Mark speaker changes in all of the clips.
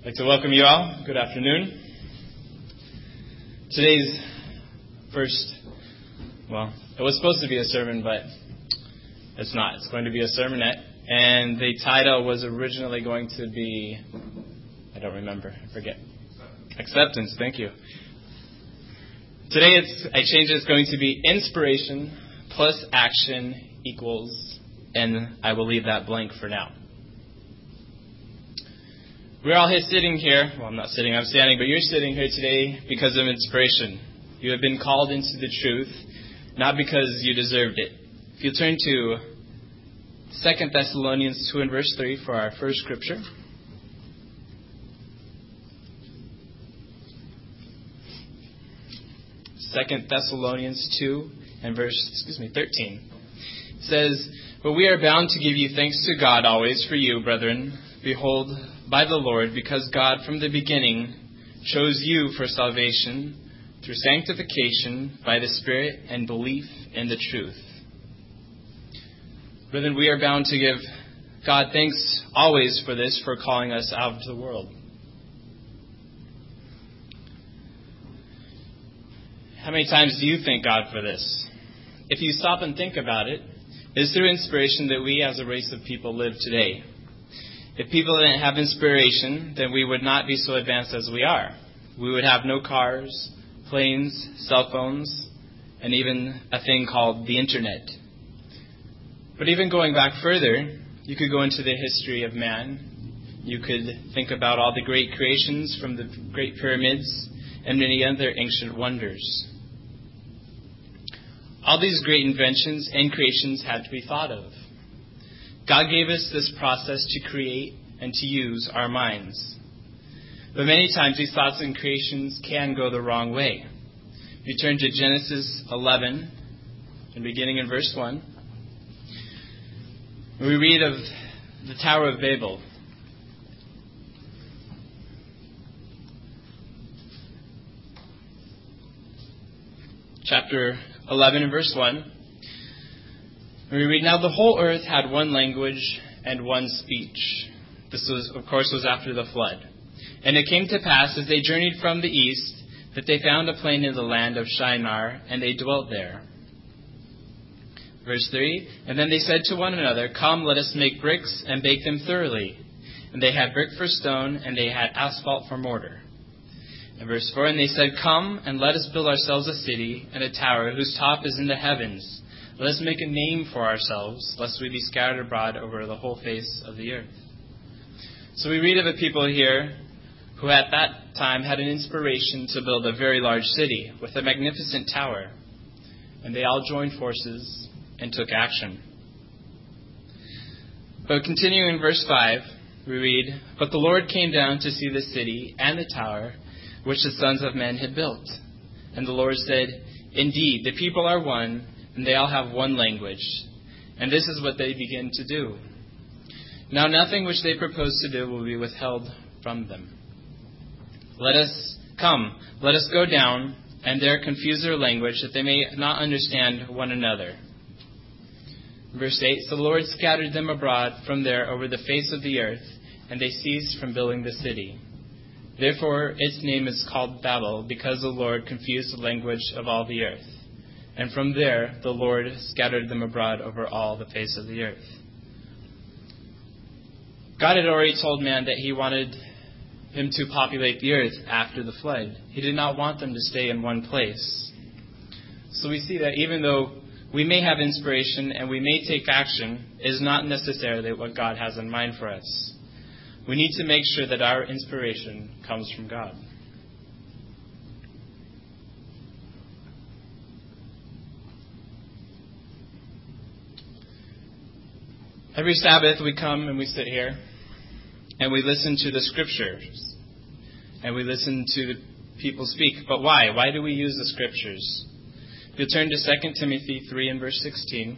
Speaker 1: I'd like to welcome you all. Good afternoon. Today's it was supposed to be a sermon, but it's not. It's going to be a sermonette. And the title was originally going to be, I don't remember, I forget. Acceptance, thank you. Today I changed it. It's going to be inspiration plus action equals, and I will leave that blank for now. We're all sitting here. Well, I'm not sitting, I'm standing, but you're sitting here today because of inspiration. You have been called into the truth, not because you deserved it. If you turn to 2 Thessalonians 2 and verse 3 for our first scripture. 2 Thessalonians 2 and verse 13. It says, "But we are bound to give you thanks to God always for you, brethren. Behold, by the Lord, because God from the beginning chose you for salvation through sanctification by the Spirit and belief in the truth." Brethren, we are bound to give God thanks always for this, for calling us out of the world. How many times do you thank God for this? If you stop and think about it, it's through inspiration that we as a race of people live today. If people didn't have inspiration, then we would not be so advanced as we are. We would have no cars, planes, cell phones, and even a thing called the internet. But even going back further, you could go into the history of man. You could think about all the great creations from the Great Pyramids and many other ancient wonders. All these great inventions and creations had to be thought of. God gave us this process to create and to use our minds. But many times these thoughts and creations can go the wrong way. If you turn to Genesis 11, and beginning in verse 1, we read of the Tower of Babel. Chapter 11 and verse 1. We read, "Now the whole earth had one language and one speech." This was after the flood. "And it came to pass, as they journeyed from the east, that they found a plain in the land of Shinar, and they dwelt there." Verse 3, "And then they said to one another, 'Come, let us make bricks and bake them thoroughly.' And they had brick for stone, and they had asphalt for mortar." And verse 4, "And they said, 'Come, and let us build ourselves a city and a tower whose top is in the heavens. Let us make a name for ourselves, lest we be scattered abroad over the whole face of the earth.'" So we read of a people here who at that time had an inspiration to build a very large city with a magnificent tower. And they all joined forces and took action. But continuing in verse 5, we read, "But the Lord came down to see the city and the tower which the sons of men had built. And the Lord said, 'Indeed, the people are one, and they all have one language.' And this is what they begin to do. Now nothing which they propose to do will be withheld from them. Let us go down, and there confuse their language, that they may not understand one another." Verse 8, "So the Lord scattered them abroad from there over the face of the earth, and they ceased from building the city. Therefore its name is called Babel, because the Lord confused the language of all the earth. And from there the Lord scattered them abroad over all the face of the earth." God had already told man that he wanted him to populate the earth after the flood. He did not want them to stay in one place. So we see that even though we may have inspiration and we may take action, it is not necessarily what God has in mind for us. We need to make sure that our inspiration comes from God. Every Sabbath we come and we sit here and we listen to the scriptures and we listen to the people speak. But why? Why do we use the scriptures? If you turn to 2 Timothy 3 and verse 16.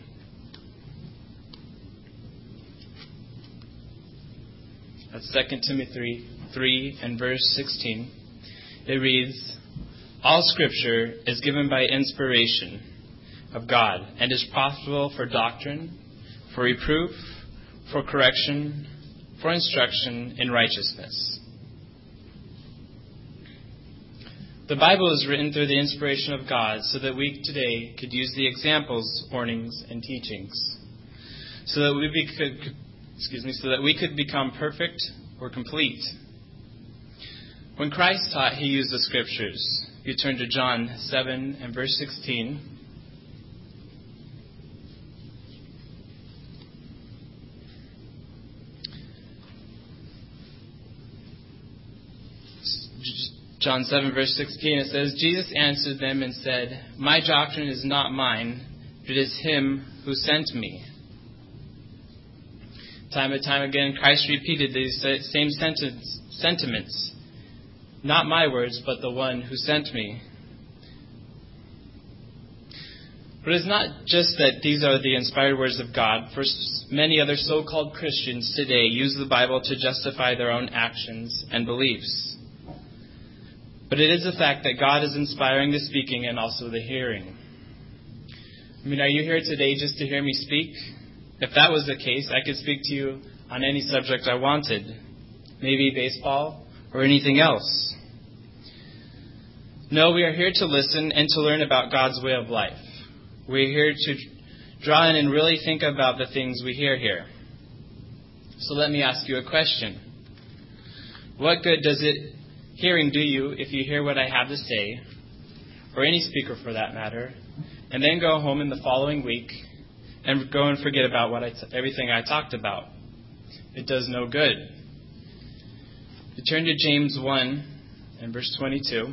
Speaker 1: That's 2 Timothy 3 and verse 16. It reads, "All scripture is given by inspiration of God and is profitable for doctrine, for reproof, for correction, for instruction in righteousness." The Bible is written through the inspiration of God so that we today could use the examples, warnings, and teachings, so that we could become perfect or complete. When Christ taught, he used the scriptures. You turn to John 7 and verse 16. John 7 verse 16, it says, Jesus answered them and said, My doctrine is not mine, but it is him who sent me. Time and time again, Christ repeated these same sentiments. Not my words, but the one who sent me. But it's not just that these are the inspired words of God. For many other so-called Christians today use the Bible to justify their own actions and beliefs. But it is a fact that God is inspiring the speaking and also the hearing. I mean, are you here today just to hear me speak? If that was the case, I could speak to you on any subject I wanted. Maybe baseball or anything else. No, we are here to listen and to learn about God's way of life. We're here to draw in and really think about the things we hear here. So let me ask you a question. What good does hearing do you if you hear what I have to say, or any speaker for that matter, and then go home in the following week and go and forget about everything I talked about? It does no good. You turn to James 1 and verse 22.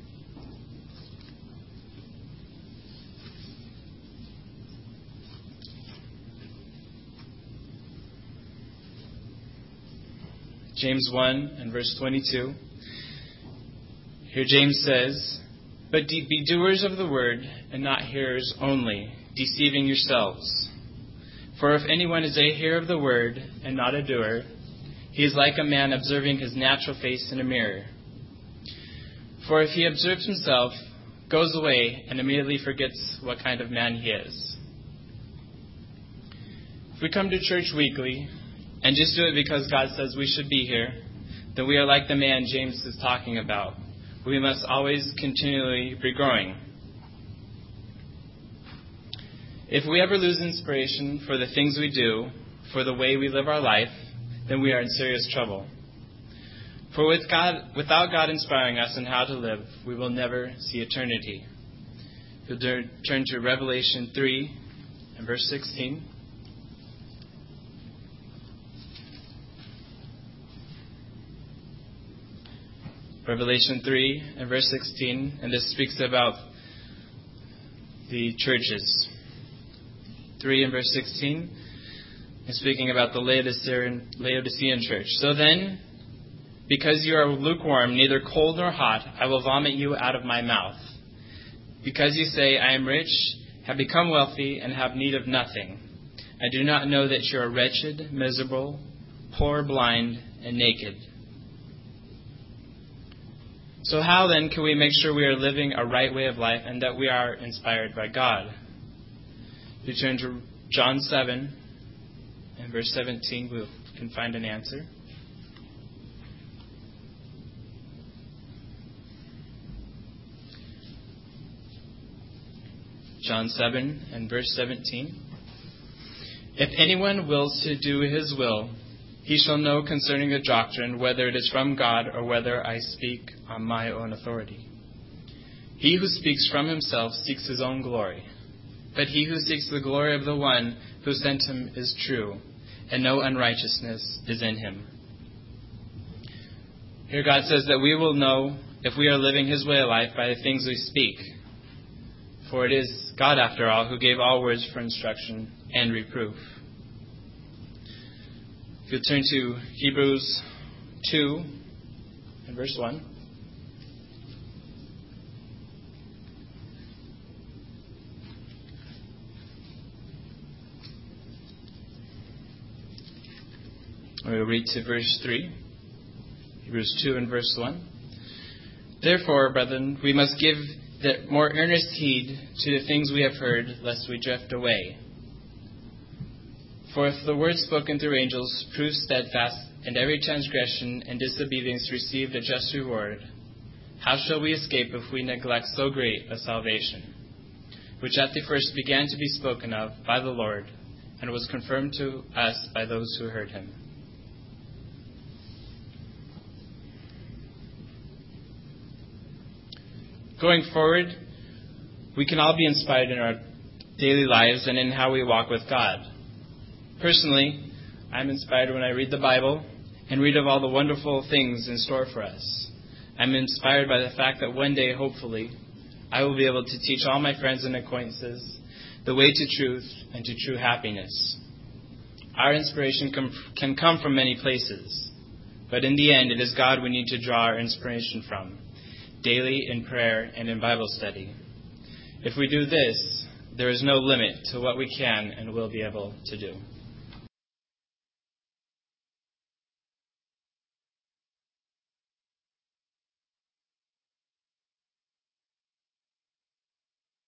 Speaker 1: James 1 and verse 22. Here James says, But be doers of the word, and not hearers only, deceiving yourselves. For if anyone is a hearer of the word, and not a doer, he is like a man observing his natural face in a mirror. For if he observes himself, goes away, and immediately forgets what kind of man he is. If we come to church weekly, and just do it because God says we should be here, then we are like the man James is talking about. We must always continually be growing. If we ever lose inspiration for the things we do, for the way we live our life, then we are in serious trouble. For without God inspiring us in how to live, we will never see eternity. You'll turn to Revelation 3 and verse 16. Revelation 3 and verse 16, and this speaks about the churches. 3 and verse 16 is speaking about the Laodicean church. So then, because you are lukewarm, neither cold nor hot, I will vomit you out of my mouth. Because you say, I am rich, have become wealthy, and have need of nothing, I do not know that you are wretched, miserable, poor, blind, and naked. So how then can we make sure we are living a right way of life and that we are inspired by God? You turn to John 7 and verse 17, we can find an answer. John 7 and verse 17. If anyone wills to do his will, he shall know concerning the doctrine whether it is from God or whether I speak on my own authority. He who speaks from himself seeks his own glory, but he who seeks the glory of the one who sent him is true, and no unrighteousness is in him. Here God says that we will know if we are living his way of life by the things we speak. For it is God, after all, who gave all words for instruction and reproof. If you'll turn to Hebrews 2 and verse 1. We'll read to verse 3. Hebrews 2 and verse 1. Therefore, brethren, we must give more earnest heed to the things we have heard, lest we drift away. For if the word spoken through angels proved steadfast, and every transgression and disobedience received a just reward, how shall we escape if we neglect so great a salvation, which at the first began to be spoken of by the Lord, and was confirmed to us by those who heard him? Going forward, we can all be inspired in our daily lives and in how we walk with God. Personally, I'm inspired when I read the Bible and read of all the wonderful things in store for us. I'm inspired by the fact that one day, hopefully, I will be able to teach all my friends and acquaintances the way to truth and to true happiness. Our inspiration can come from many places, but in the end, it is God we need to draw our inspiration from, daily in prayer and in Bible study. If we do this, there is no limit to what we can and will be able to do.